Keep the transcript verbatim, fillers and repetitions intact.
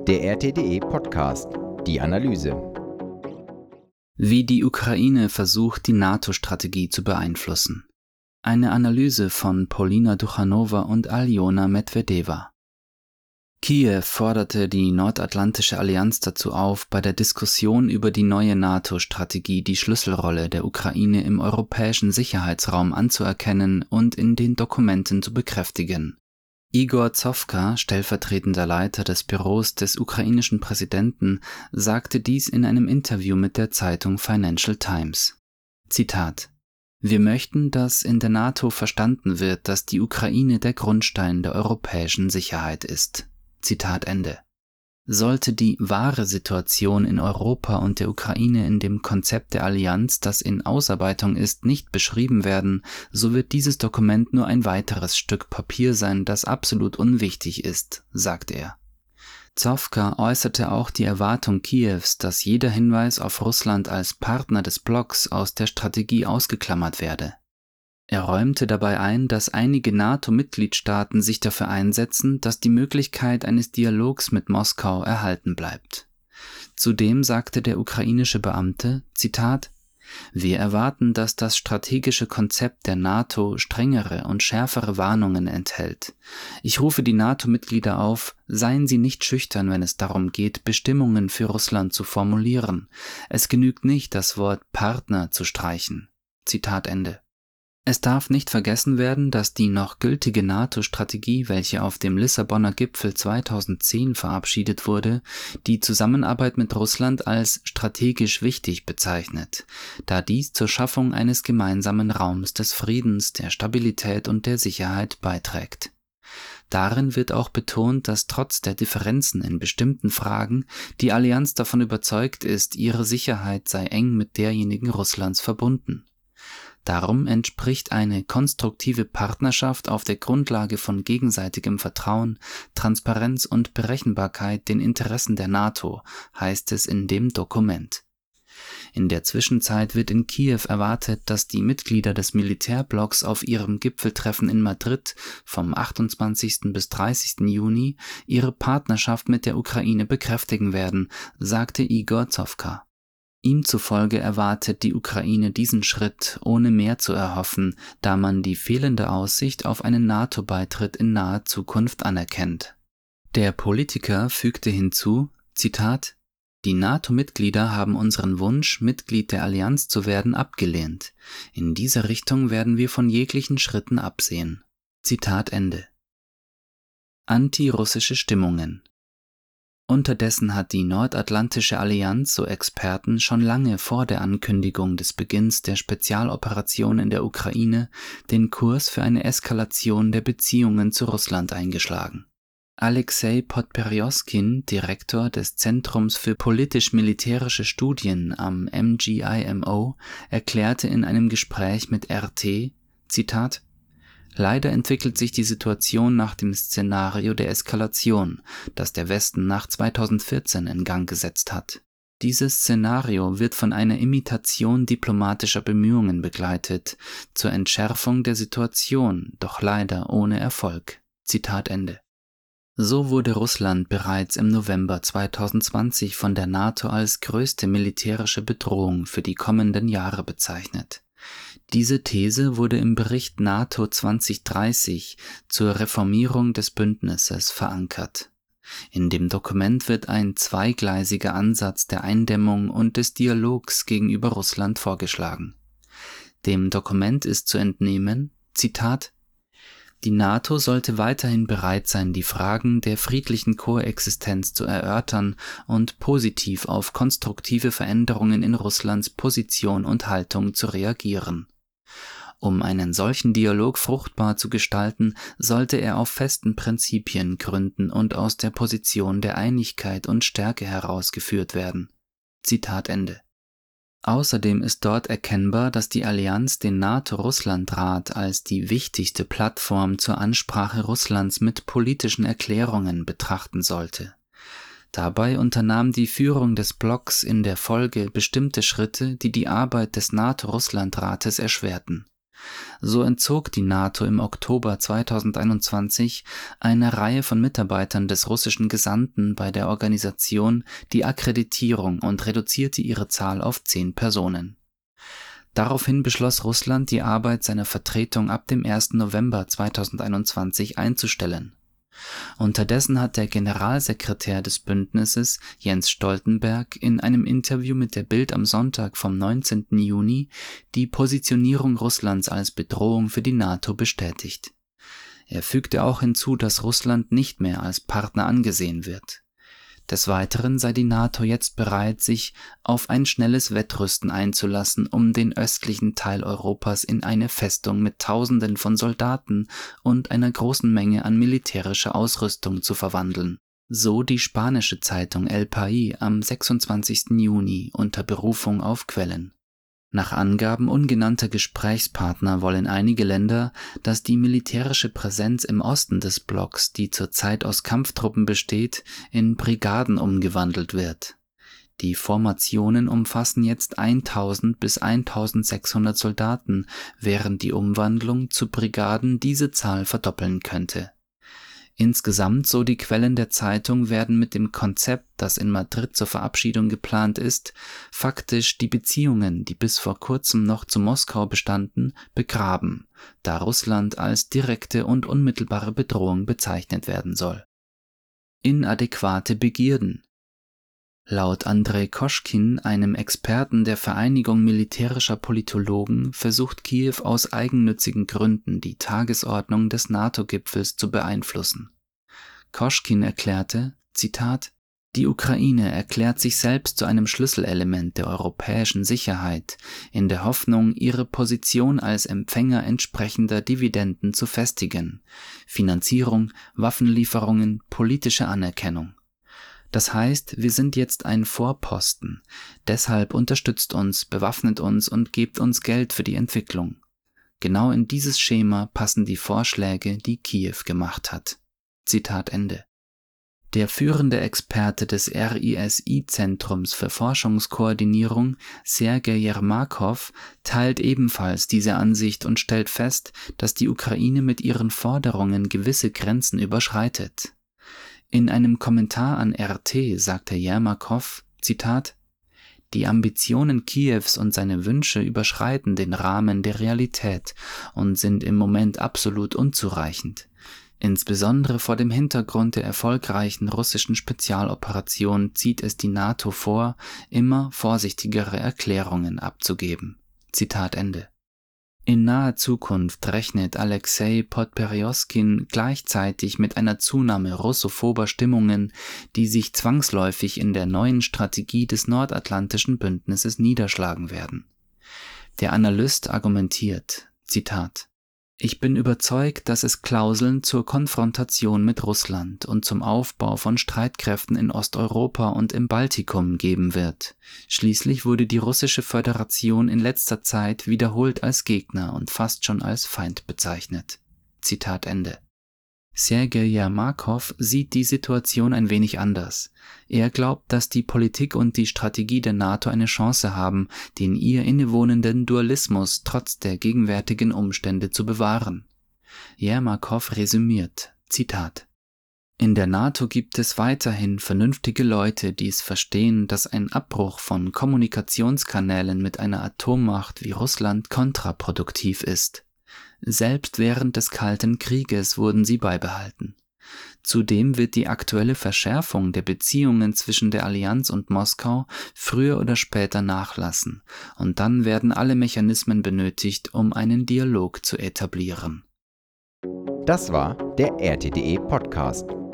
Der R T D E-Podcast, die Analyse. Wie die Ukraine versucht, die NATO-Strategie zu beeinflussen. Eine Analyse von Paulina Duchanova und Aljona Medvedeva. Kiew forderte die Nordatlantische Allianz dazu auf, bei der Diskussion über die neue NATO-Strategie die Schlüsselrolle der Ukraine im europäischen Sicherheitsraum anzuerkennen und in den Dokumenten zu bekräftigen. Igor Zovka, stellvertretender Leiter des Büros des ukrainischen Präsidenten, sagte dies in einem Interview mit der Zeitung Financial Times. Zitat: Wir möchten, dass in der NATO verstanden wird, dass die Ukraine der Grundstein der europäischen Sicherheit ist. Zitat Ende. Sollte die wahre Situation in Europa und der Ukraine in dem Konzept der Allianz, das in Ausarbeitung ist, nicht beschrieben werden, so wird dieses Dokument nur ein weiteres Stück Papier sein, das absolut unwichtig ist, sagt er. Zovka äußerte auch die Erwartung Kiews, dass jeder Hinweis auf Russland als Partner des Blocks aus der Strategie ausgeklammert werde. Er räumte dabei ein, dass einige NATO-Mitgliedstaaten sich dafür einsetzen, dass die Möglichkeit eines Dialogs mit Moskau erhalten bleibt. Zudem sagte der ukrainische Beamte, Zitat: Wir erwarten, dass das strategische Konzept der NATO strengere und schärfere Warnungen enthält. Ich rufe die NATO-Mitglieder auf, seien Sie nicht schüchtern, wenn es darum geht, Bestimmungen für Russland zu formulieren. Es genügt nicht, das Wort Partner zu streichen. Zitat Ende. Es darf nicht vergessen werden, dass die noch gültige NATO-Strategie, welche auf dem Lissabonner Gipfel zweitausendzehn verabschiedet wurde, die Zusammenarbeit mit Russland als strategisch wichtig bezeichnet, da dies zur Schaffung eines gemeinsamen Raums des Friedens, der Stabilität und der Sicherheit beiträgt. Darin wird auch betont, dass trotz der Differenzen in bestimmten Fragen die Allianz davon überzeugt ist, ihre Sicherheit sei eng mit derjenigen Russlands verbunden. Darum entspricht eine konstruktive Partnerschaft auf der Grundlage von gegenseitigem Vertrauen, Transparenz und Berechenbarkeit den Interessen der NATO, heißt es in dem Dokument. In der Zwischenzeit wird in Kiew erwartet, dass die Mitglieder des Militärblocks auf ihrem Gipfeltreffen in Madrid vom achtundzwanzigsten bis dreißigsten Juni ihre Partnerschaft mit der Ukraine bekräftigen werden, sagte Igor Zovka. Ihm zufolge erwartet die Ukraine diesen Schritt, ohne mehr zu erhoffen, da man die fehlende Aussicht auf einen NATO-Beitritt in naher Zukunft anerkennt. Der Politiker fügte hinzu, Zitat: Die NATO-Mitglieder haben unseren Wunsch, Mitglied der Allianz zu werden, abgelehnt. In dieser Richtung werden wir von jeglichen Schritten absehen. Zitat Ende. Anti-russische Stimmungen. Unterdessen hat die Nordatlantische Allianz, so Experten, schon lange vor der Ankündigung des Beginns der Spezialoperation in der Ukraine den Kurs für eine Eskalation der Beziehungen zu Russland eingeschlagen. Alexei Podperyoskin, Direktor des Zentrums für politisch-militärische Studien am M G I M O, erklärte in einem Gespräch mit R T, Zitat: Leider entwickelt sich die Situation nach dem Szenario der Eskalation, das der Westen nach zweitausendvierzehn in Gang gesetzt hat. Dieses Szenario wird von einer Imitation diplomatischer Bemühungen begleitet, zur Entschärfung der Situation, doch leider ohne Erfolg. Zitat Ende. So wurde Russland bereits im November zweitausendzwanzig von der NATO als größte militärische Bedrohung für die kommenden Jahre bezeichnet. Diese These wurde im Bericht NATO zwanzig dreißig zur Reformierung des Bündnisses verankert. In dem Dokument wird ein zweigleisiger Ansatz der Eindämmung und des Dialogs gegenüber Russland vorgeschlagen. Dem Dokument ist zu entnehmen, Zitat: Die NATO sollte weiterhin bereit sein, die Fragen der friedlichen Koexistenz zu erörtern und positiv auf konstruktive Veränderungen in Russlands Position und Haltung zu reagieren. Um einen solchen Dialog fruchtbar zu gestalten, sollte er auf festen Prinzipien gründen und aus der Position der Einigkeit und Stärke herausgeführt werden. Zitat Ende. Außerdem ist dort erkennbar, dass die Allianz den NATO-Russland-Rat als die wichtigste Plattform zur Ansprache Russlands mit politischen Erklärungen betrachten sollte. Dabei unternahm die Führung des Blocks in der Folge bestimmte Schritte, die die Arbeit des NATO-Russland-Rates erschwerten. So entzog die NATO im Oktober zweitausendeinundzwanzig einer Reihe von Mitarbeitern des russischen Gesandten bei der Organisation die Akkreditierung und reduzierte ihre Zahl auf zehn Personen. Daraufhin beschloss Russland, die Arbeit seiner Vertretung ab dem ersten November zweitausendeinundzwanzig einzustellen. Unterdessen hat der Generalsekretär des Bündnisses, Jens Stoltenberg, in einem Interview mit der Bild am Sonntag vom neunzehnten Juni die Positionierung Russlands als Bedrohung für die NATO bestätigt. Er fügte auch hinzu, dass Russland nicht mehr als Partner angesehen wird. Des Weiteren sei die NATO jetzt bereit, sich auf ein schnelles Wettrüsten einzulassen, um den östlichen Teil Europas in eine Festung mit Tausenden von Soldaten und einer großen Menge an militärischer Ausrüstung zu verwandeln. So die spanische Zeitung El País am sechsundzwanzigsten Juni unter Berufung auf Quellen. Nach Angaben ungenannter Gesprächspartner wollen einige Länder, dass die militärische Präsenz im Osten des Blocks, die zurzeit aus Kampftruppen besteht, in Brigaden umgewandelt wird. Die Formationen umfassen jetzt eintausend bis eintausendsechshundert Soldaten, während die Umwandlung zu Brigaden diese Zahl verdoppeln könnte. Insgesamt, so die Quellen der Zeitung, werden mit dem Konzept, das in Madrid zur Verabschiedung geplant ist, faktisch die Beziehungen, die bis vor kurzem noch zu Moskau bestanden, begraben, da Russland als direkte und unmittelbare Bedrohung bezeichnet werden soll. Inadäquate Begierden. Laut Andrei Koschkin, einem Experten der Vereinigung militärischer Politologen, versucht Kiew aus eigennützigen Gründen die Tagesordnung des NATO-Gipfels zu beeinflussen. Koschkin erklärte, Zitat, die Ukraine erklärt sich selbst zu einem Schlüsselelement der europäischen Sicherheit, in der Hoffnung, ihre Position als Empfänger entsprechender Dividenden zu festigen, Finanzierung, Waffenlieferungen, politische Anerkennung. Das heißt, wir sind jetzt ein Vorposten. Deshalb unterstützt uns, bewaffnet uns und gebt uns Geld für die Entwicklung. Genau in dieses Schema passen die Vorschläge, die Kiew gemacht hat. Zitat Ende. Der führende Experte des R I S I-Zentrums für Forschungskoordinierung, Sergej Jermakow, teilt ebenfalls diese Ansicht und stellt fest, dass die Ukraine mit ihren Forderungen gewisse Grenzen überschreitet. In einem Kommentar an R T sagte Jermakow, Zitat, die Ambitionen Kiews und seine Wünsche überschreiten den Rahmen der Realität und sind im Moment absolut unzureichend. Insbesondere vor dem Hintergrund der erfolgreichen russischen Spezialoperation zieht es die NATO vor, immer vorsichtigere Erklärungen abzugeben. Zitat Ende. In naher Zukunft rechnet Alexei Podberjoskin gleichzeitig mit einer Zunahme russophober Stimmungen, die sich zwangsläufig in der neuen Strategie des Nordatlantischen Bündnisses niederschlagen werden. Der Analyst argumentiert, Zitat, ich bin überzeugt, dass es Klauseln zur Konfrontation mit Russland und zum Aufbau von Streitkräften in Osteuropa und im Baltikum geben wird. Schließlich wurde die Russische Föderation in letzter Zeit wiederholt als Gegner und fast schon als Feind bezeichnet. Zitat Ende. Sergej Jermakow sieht die Situation ein wenig anders. Er glaubt, dass die Politik und die Strategie der NATO eine Chance haben, den ihr innewohnenden Dualismus trotz der gegenwärtigen Umstände zu bewahren. Jermakow resümiert, Zitat, in der NATO gibt es weiterhin vernünftige Leute, die es verstehen, dass ein Abbruch von Kommunikationskanälen mit einer Atommacht wie Russland kontraproduktiv ist. Selbst während des Kalten Krieges wurden sie beibehalten. Zudem wird die aktuelle Verschärfung der Beziehungen zwischen der Allianz und Moskau früher oder später nachlassen, und dann werden alle Mechanismen benötigt, um einen Dialog zu etablieren. Das war der R T D E Podcast.